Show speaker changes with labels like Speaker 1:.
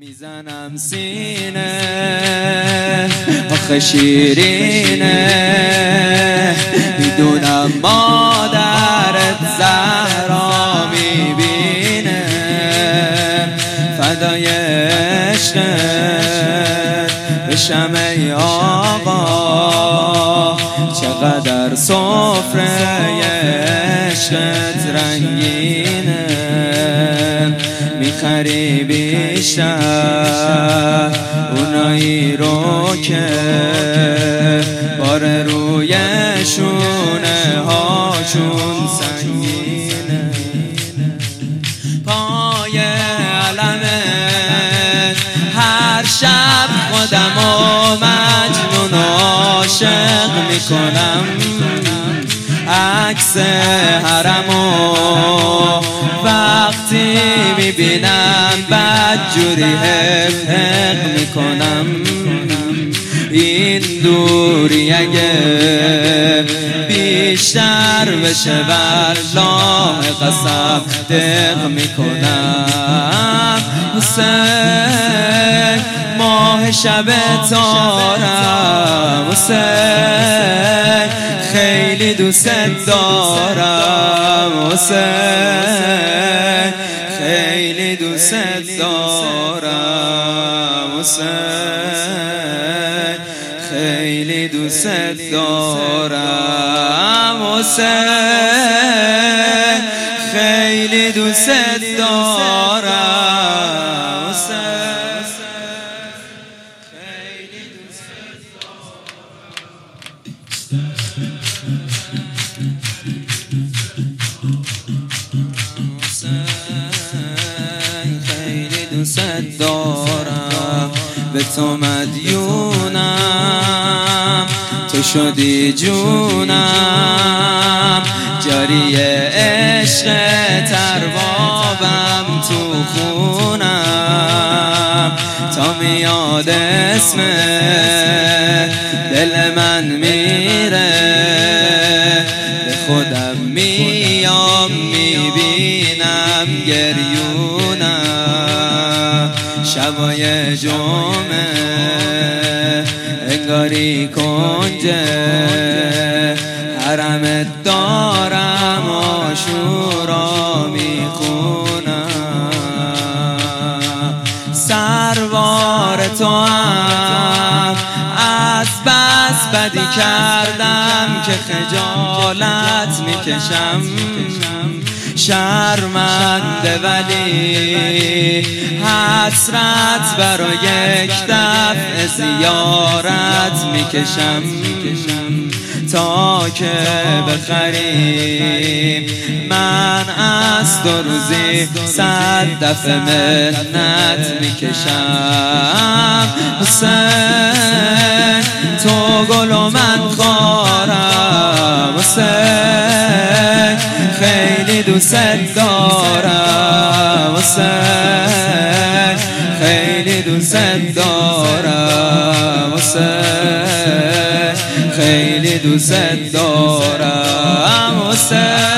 Speaker 1: میزنم سینه آخه شیرینه، میدونم مادرت زهرا میبینه، فدای عشقت بشم ای آقا، چقدر سفره عشقت رنگینه، میخری بیشتر اونایی رو که بار روی شونه هاشون سنگینه، پای علمت هر شب خودمو مجنون و عاشق میکنم، عکس حرمو وقتی میبینم بدجوری حق میکنم، این دوری اگه بیشتر بشه والله قسم دق میکنم، حسین ماه شب تارم، حسین خیلی دوست دارم، حسین خیلی دوست دارم، حسین خیلی دوست دارم، حسین خیلی دوست دارم، حسین خیلی دوست دارم، خیلی دوست دارم، به تو مدیونم، تو شدی جونم، جاری عشق تربابم تو خونم، تا میاد اسم دل من میره، به خودم میام میبینم گریونم، شبای جمعه انگاری کنجه حرمت دارم، عاشورا میخونم، سروار تو هم از بس بدی کردم که خجالت میکشم، شرمنده ولی حسرت برای یک دفعه زیارت میکشم، تا که بخریم من از 2 روزی 100 دفعه منت میکشم، حسین تو گل و من خارم، حسین خیلی دوست دارم، حسین خیلی دوست دارم، حسین خیلی دوست دارم، حسین